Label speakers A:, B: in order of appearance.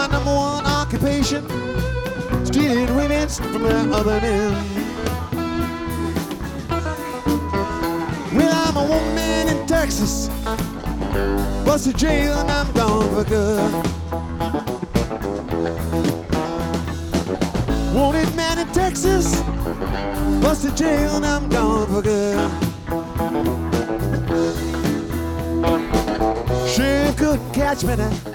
A: number one occupation, stealing women from their other men. Well, I'm a woman in Texas, busted jail and I'm gone for good. Wanted man in Texas, busted jail and I'm gone for good. Sheriff couldn't catch me now,